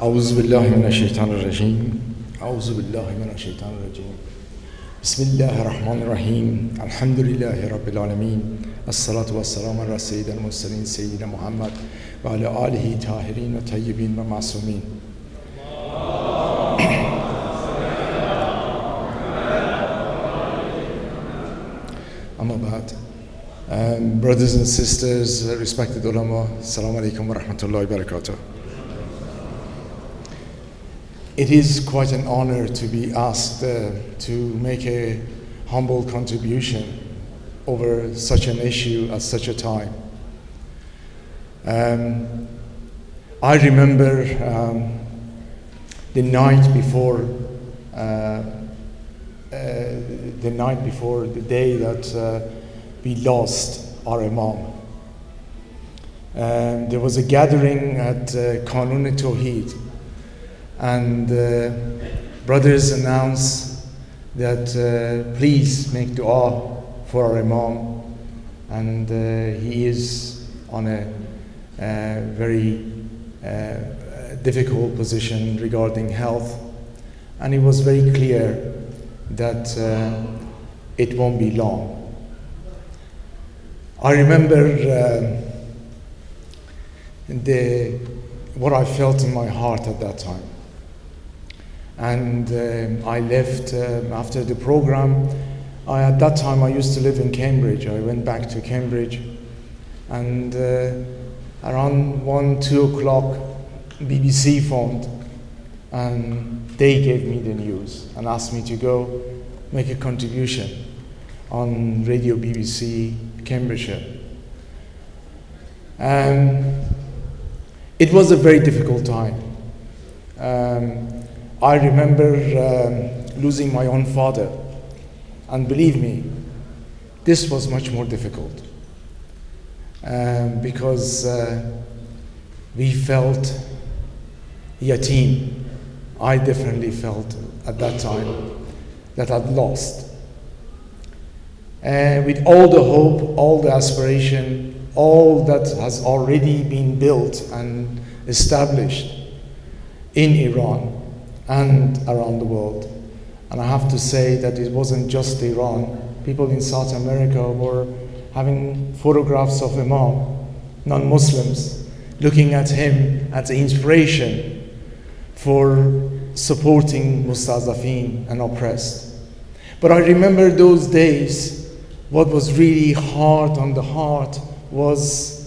أعوذ بالله من الشيطان الرجيم أعوذ بالله من الشيطان الرجيم بسم الله الرحمن الرحيم الحمد لله رب العالمين الصلاة والسلام على سيد المرسلين سيدنا محمد وعلى آله طاهرين وطيبين ومعصومين. Amma ba'd. Brothers and sisters, respected ulama, assalamu alaikum wa rahmatullahi wa barakatuh. It is quite an honor to be asked to make a humble contribution over such an issue at such a time. I remember the night before the day that we lost our Imam. There was a gathering at Qanun Tawheed, and brothers announced that please make dua for our Imam, and he is on a very difficult position regarding health, and it was very clear that it won't be long. I remember what I felt in my heart at that time. And I left after the program. At that time I used to live in Cambridge. I went back to Cambridge, and around 1-2 o'clock BBC phoned, and they gave me the news and asked me to go make a contribution on Radio BBC Cambridgeshire. It was a very difficult time. I remember losing my own father, and believe me, this was much more difficult because we felt yatim. I definitely felt at that time that I'd lost. With all the hope, all the aspiration, all that has already been built and established in Iran and around the world. And I have to say that it wasn't just Iran. People in South America were having photographs of Imam, non-Muslims, looking at him as an inspiration for supporting Mustazafin and oppressed. But I remember those days, what was really hard on the heart was,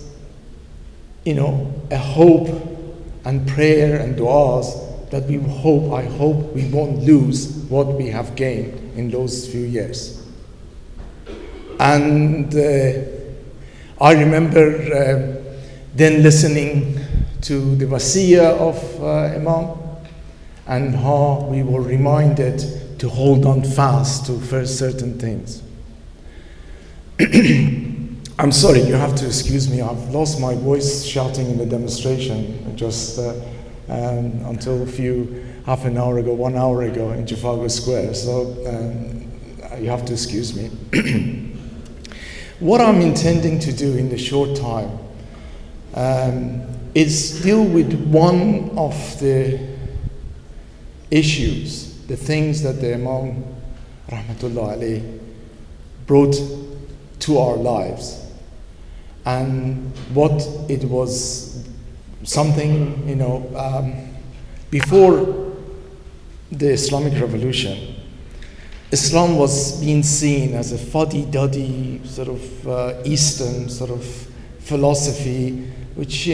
a hope and prayer and du'as that I hope we won't lose what we have gained in those few years. And I remember then listening to the wasiyah of Imam, and how we were reminded to hold on fast to certain things. I'm sorry, you have to excuse me. I've lost my voice shouting in the demonstration just until half an hour ago, 1 hour ago in Trafalgar Square. So you have to excuse me. What I'm intending to do in the short time is deal with one of the issues, the things that the Imam Rahmatullah alayhi brought to our lives, and what it was something, before the Islamic Revolution, Islam was being seen as a fuddy-duddy sort of Eastern sort of philosophy, which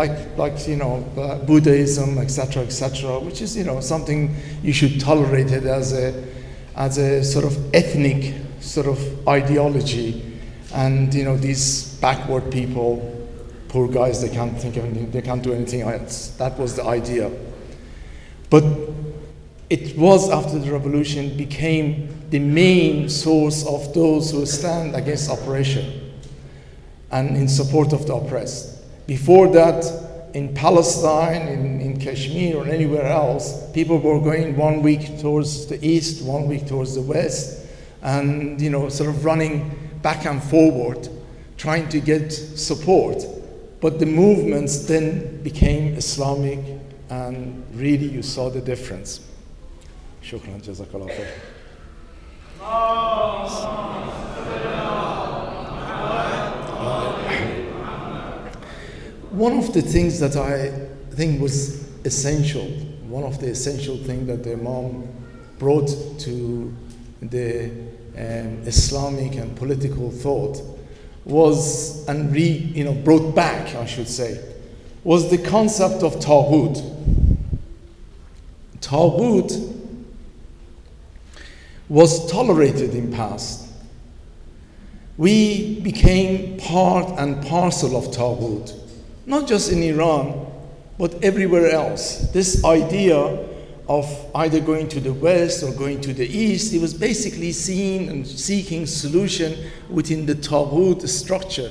Buddhism, etc., which is something you should tolerate it as a sort of ethnic sort of ideology, and these backward people, poor guys, they can't think of anything, they can't do anything else. That was the idea. But it was after the revolution became the main source of those who stand against oppression and in support of the oppressed. Before that, in Palestine, in Kashmir, or anywhere else, people were going 1 week towards the east, 1 week towards the west, and sort of running back and forward, trying to get support. But the movements then became Islamic and really you saw the difference. Shukran, jazakallah khair. One of the things that I think was essential, one of the essential things that the Imam brought to the Islamic and political thought was, and brought back, I should say, was the concept of Taghut. Taghut was tolerated in past. We became part and parcel of Taghut, not just in Iran, but everywhere else. This idea of either going to the west or going to the east, it was basically seen and seeking solution within the Taghut structure.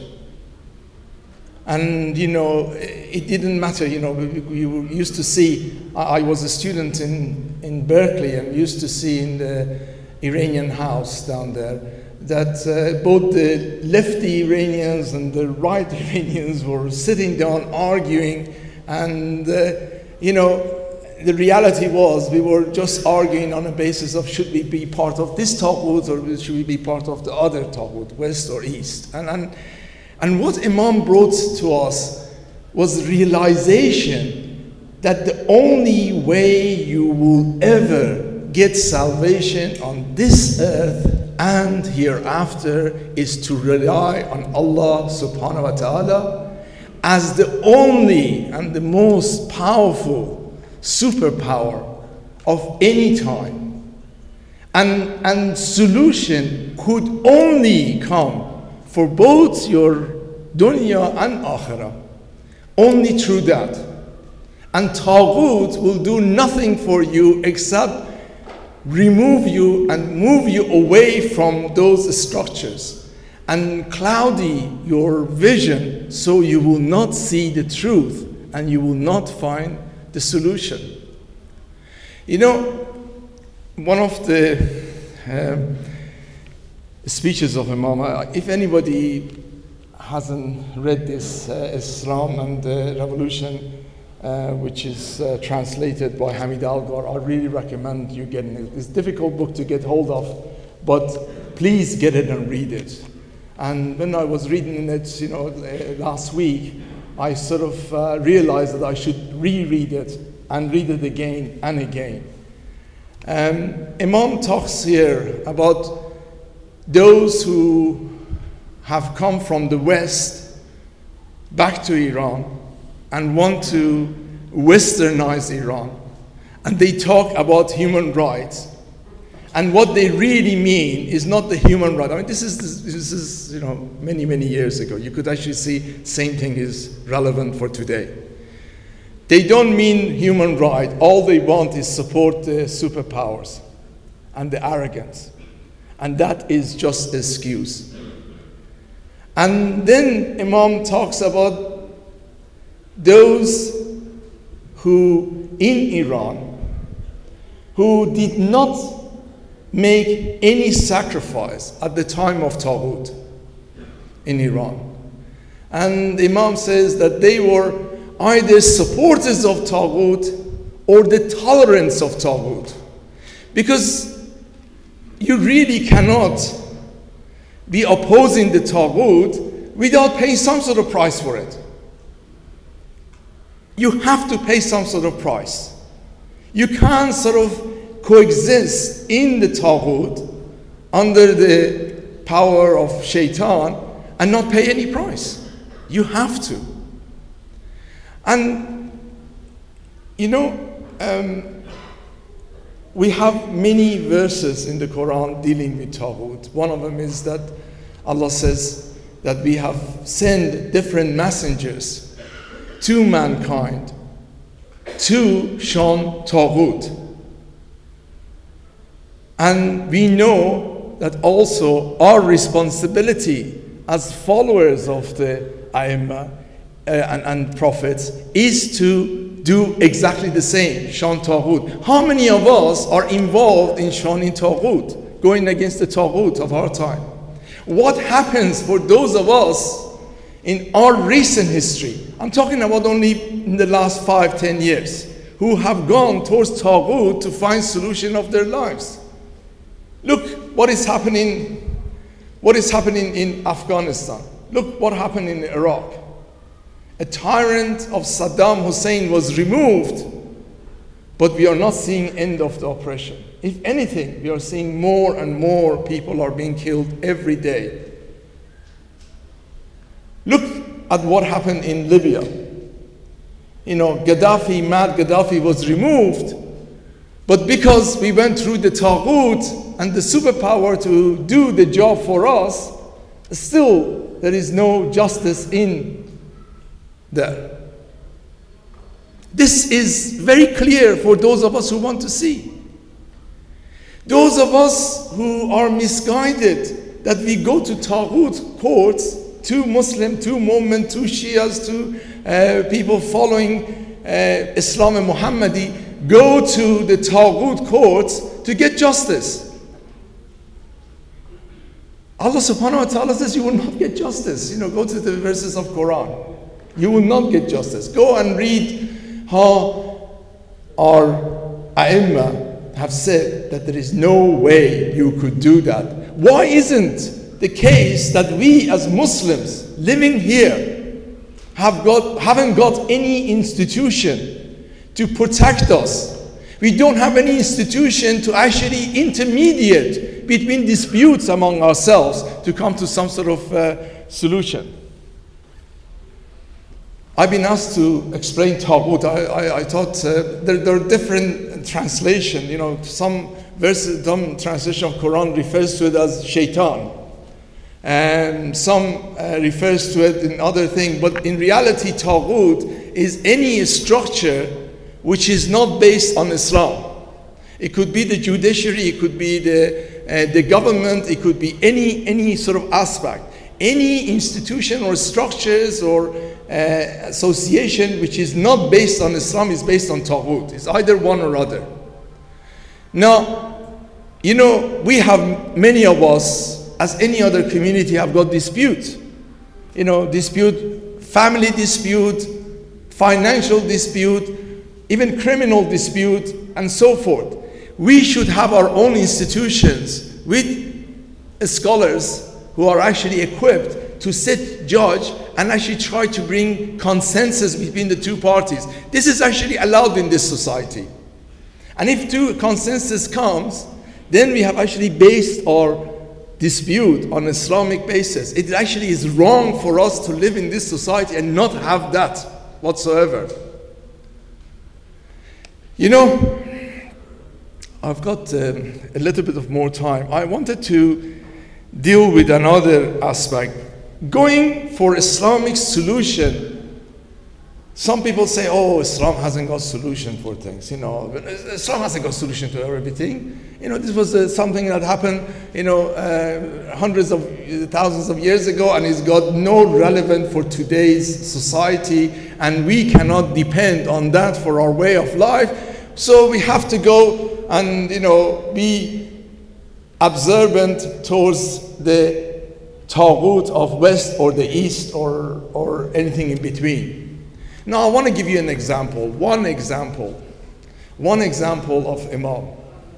And it didn't matter, we used to see, I was a student in Berkeley and used to see in the Iranian house down there that both the lefty Iranians and the right Iranians were sitting down arguing, and the reality was we were just arguing on a basis of should we be part of this Taghut or should we be part of the other Taghut, west or east. And what Imam brought to us was realization that the only way you will ever get salvation on this earth and hereafter is to rely on Allah subhanahu wa ta'ala as the only and the most powerful superpower of any time. And solution could only come for both your dunya and akhirah, only through that. And Taghut will do nothing for you except remove you and move you away from those structures and cloudy your vision so you will not see the truth and you will not find the solution. One of the speeches of Imam, if anybody hasn't read this, Islam and the Revolution, which is translated by Hamid Algar, I really recommend you getting it. It's a difficult book to get hold of, but please get it and read it. And when I was reading it, last week, I sort of realized that I should reread it and read it again and again. Imam talks here about those who have come from the West back to Iran and want to westernize Iran. And they talk about human rights. And what they really mean is not the human right. I mean, this is many, many years ago. You could actually see same thing is relevant for today. They don't mean human right. All they want is support the superpowers and the arrogance. And that is just an excuse. And then Imam talks about those who in Iran who did not make any sacrifice at the time of Taghut in Iran. And Imam says that they were either supporters of Taghut or the tolerance of Taghut. Because you really cannot be opposing the Taghut without paying some sort of price for it. You have to pay some sort of price. You can't sort of coexist in the Taghut under the power of Shaitan and not pay any price. You have to. And we have many verses in the Quran dealing with Taghut. One of them is that Allah says that we have sent different messengers to mankind to shun Taghut. And we know that also our responsibility as followers of the A'immah and prophets is to do exactly the same, shun Taghut. How many of us are involved in shunning Taghut, going against the Taghut of our time? What happens for those of us in our recent history? I'm talking about only in the last 5-10 years. who have gone towards Taghut to find solution of their lives. Look what is happening in Afghanistan. Look what happened in Iraq. A tyrant of Saddam Hussein was removed, but we are not seeing end of the oppression. If anything, we are seeing more and more people are being killed every day. Look at what happened in Libya. Gaddafi, mad Gaddafi was removed, but because we went through the Taghut and the superpower to do the job for us, still there is no justice in there. This is very clear for those of us who want to see. Those of us who are misguided, that we go to Taghut courts, to Muslim, to Mu'min, to Shias, to people following Islam and Muhammadi, go to the Taghut courts to get justice. Allah subhanahu wa ta'ala says you will not get justice. Go to the verses of Quran. You will not get justice. Go and read how our A'imma have said that there is no way you could do that. Why isn't the case that we as Muslims living here haven't got any institution to protect us? We don't have any institution to actually intermediate between disputes among ourselves to come to some sort of solution. I've been asked to explain Taghut. I thought there are different translations. Some translation of Quran refers to it as shaitan, and some refers to it in other things. But in reality, Taghut is any structure which is not based on Islam. It could be the judiciary, it could be the government, it could be any sort of aspect. Any institution or structures or association which is not based on Islam is based on Taghut. It's either one or other. Now, we have, many of us, as any other community, have got dispute. Dispute, family dispute, financial dispute, even criminal dispute, and so forth. We should have our own institutions with scholars who are actually equipped to sit judge and actually try to bring consensus between the two parties. This is actually allowed in this society. And if two consensus comes, then we have actually based our dispute on Islamic basis. It actually is wrong for us to live in this society and not have that whatsoever. I've got a little bit of more time. I wanted to deal with another aspect. Going for Islamic solution. Some people say, Islam hasn't got solution for things. Islam hasn't got solution to everything. This was something that happened, hundreds of thousands of years ago, and it's got no relevance for today's society, and we cannot depend on that for our way of life. So we have to go and, be observant towards the Taghut of West or the East or anything in between. Now I want to give you an example, one example of Imam.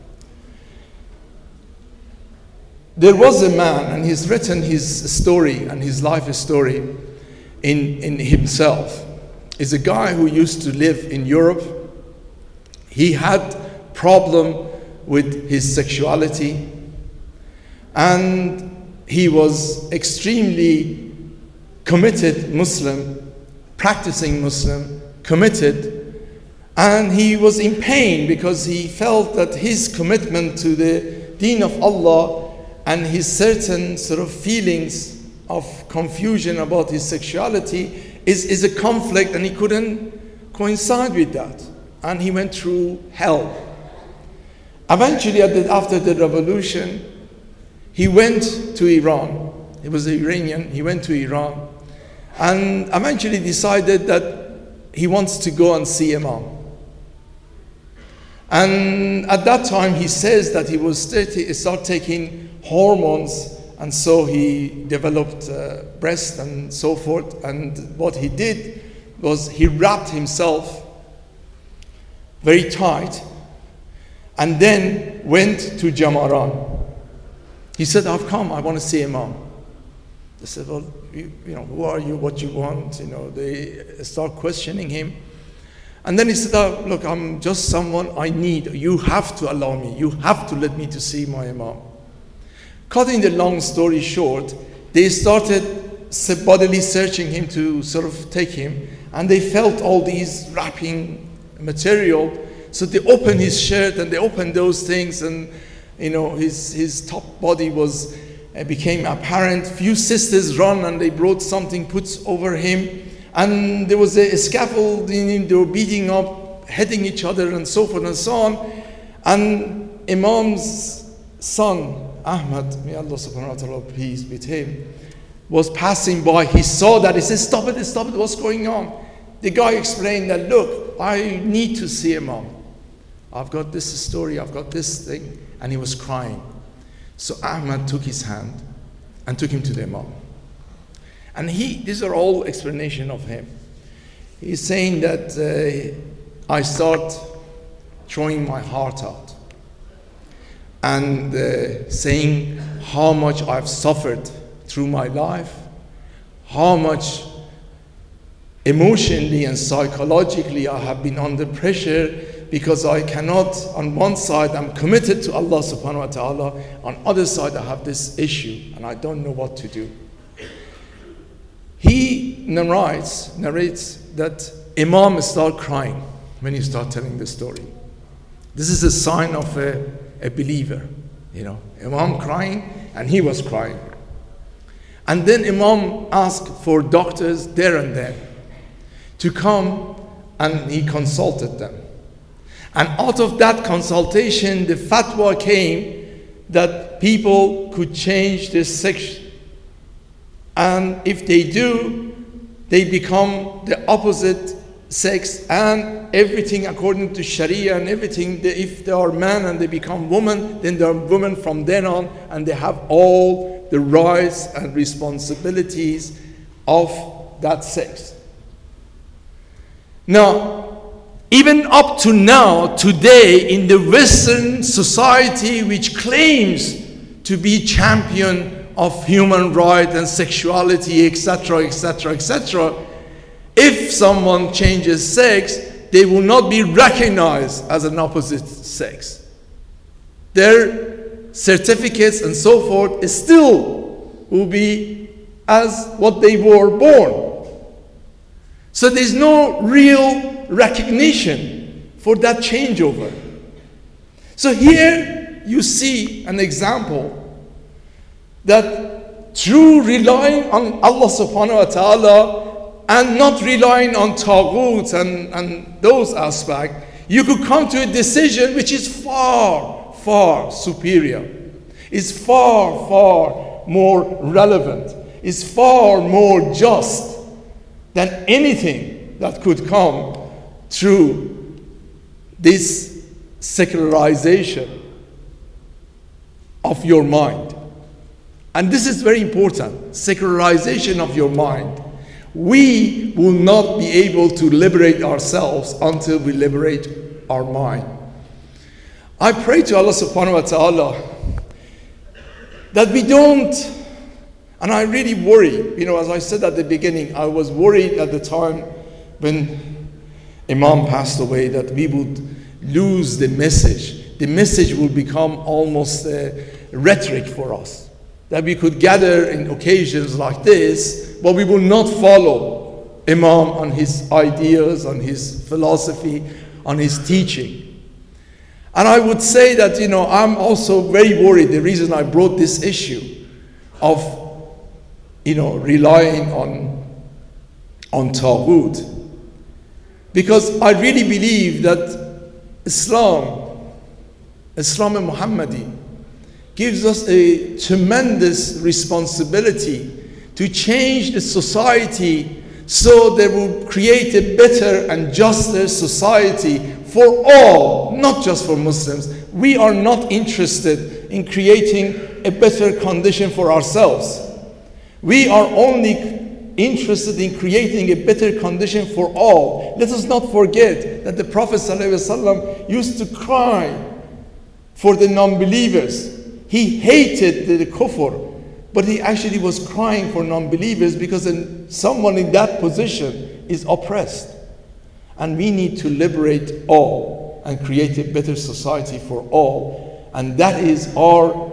There was a man, and he's written his story and his life story in himself. He's a guy who used to live in Europe. He had problem with his sexuality, and he was extremely committed Muslim, practicing Muslim, committed, and he was in pain because he felt that his commitment to the deen of Allah and his certain sort of feelings of confusion about his sexuality is a conflict, and he couldn't coincide with that. And he went through hell. Eventually, after the revolution, he went to Iran. He was an Iranian. He went to Iran and eventually decided that he wants to go and see Imam. And at that time, he says that he was start taking hormones, and so he developed breast and so forth. And what he did was he wrapped himself very tight, and then went to Jamaran. He said, I've come, I want to see Imam. They said, well, who are you, what you want? They start questioning him. And then he said, look, I'm just someone I need. You have to allow me. You have to let me to see my Imam. Cutting the long story short, they started bodily searching him to sort of take him, and they felt all these wrapping material. So they opened his shirt and they opened those things, and his top body became apparent. Few sisters run and they brought something put over him, and there was a scaffolding. They were beating up, hitting each other, and so forth and so on. And Imam's son Ahmad, may Allah subhanahu wa ta'ala peace with him, was passing by. He saw that. He said, stop it, what's going on? The guy explained that, look, I need to see Imam. I've got this story, I've got this thing. And he was crying. So Ahmad took his hand and took him to the Imam. And these are all explanation of him. He's saying that I start throwing my heart out and saying how much I've suffered through my life, how much emotionally and psychologically I have been under pressure, because I cannot, on one side I'm committed to Allah subhanahu wa ta'ala, on other side I have this issue and I don't know what to do. He narrates that Imam started crying when he started telling the story. This is a sign of a believer, Imam crying, and he was crying. And then Imam asked for doctors there and then to come, and he consulted them. And out of that consultation, the fatwa came that people could change their sex. And if they do, they become the opposite sex, and everything according to Sharia and everything. If they are men and they become women, then they are women from then on, and they have all the rights and responsibilities of that sex. Now, even up to now, today, in the Western society, which claims to be champion of human rights and sexuality, etc., etc., etc., if someone changes sex, they will not be recognized as an opposite sex. Their certificates and so forth still will be as what they were born. So there's no real recognition for that changeover. So here you see an example that through relying on Allah subhanahu wa ta'ala and not relying on taghut and those aspects, you could come to a decision which is far, far superior, is far, far more relevant, is far more just than anything that could come through this secularization of your mind. And this is very important, secularization of your mind. We will not be able to liberate ourselves until we liberate our mind. I pray to Allah subhanahu wa ta'ala that we don't, and I really worry, as I said at the beginning, I was worried at the time when Imam passed away that we would lose the message. The message will become almost a rhetoric for us. That we could gather in occasions like this, but we will not follow Imam on his ideas, on his philosophy, on his teaching. And I would say that, I'm also very worried. The reason I brought this issue of, relying on Taghut, because I really believe that Islam Muhammadi, gives us a tremendous responsibility to change the society so that will create a better and juster society for all, not just for Muslims. We are not interested in creating a better condition for ourselves. We are only interested in creating a better condition for all. Let us not forget that the Prophet ﷺ used to cry for the non-believers. He hated the kufr, but he actually was crying for non-believers because someone in that position is oppressed. And we need to liberate all and create a better society for all. And that is our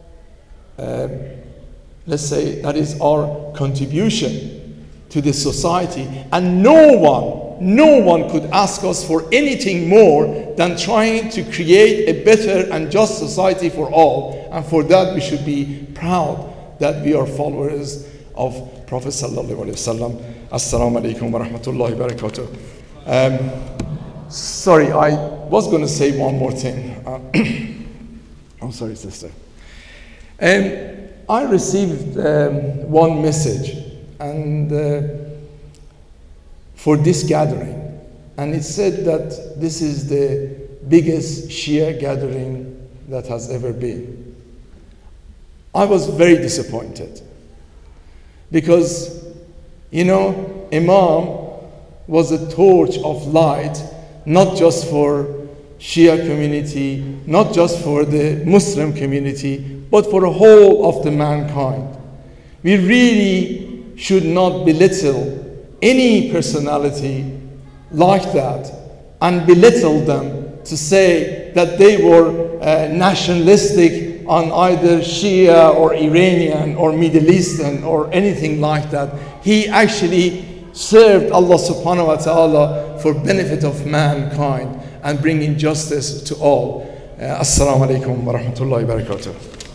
let's say that is our contribution to the society, and no one could ask us for anything more than trying to create a better and just society for all. And for that we should be proud that we are followers of Prophet sallallahu alaihi wasallam. Assalamu alaikum wa rahmatullahi wa barakatuh. Sorry, I was going to say one more thing. I'm sorry, sister. I received one message for this gathering, and it said that this is the biggest Shia gathering that has ever been. I was very disappointed because, Imam was a torch of light, not just for Shia community, not just for the Muslim community, but for the whole of the mankind. We really should not belittle any personality like that and belittle them to say that they were nationalistic on either Shia or Iranian or Middle Eastern or anything like that. He actually served Allah subhanahu wa ta'ala for benefit of mankind and bringing justice to all. Assalamu alaikum wa rahmatullahi wa barakatuh.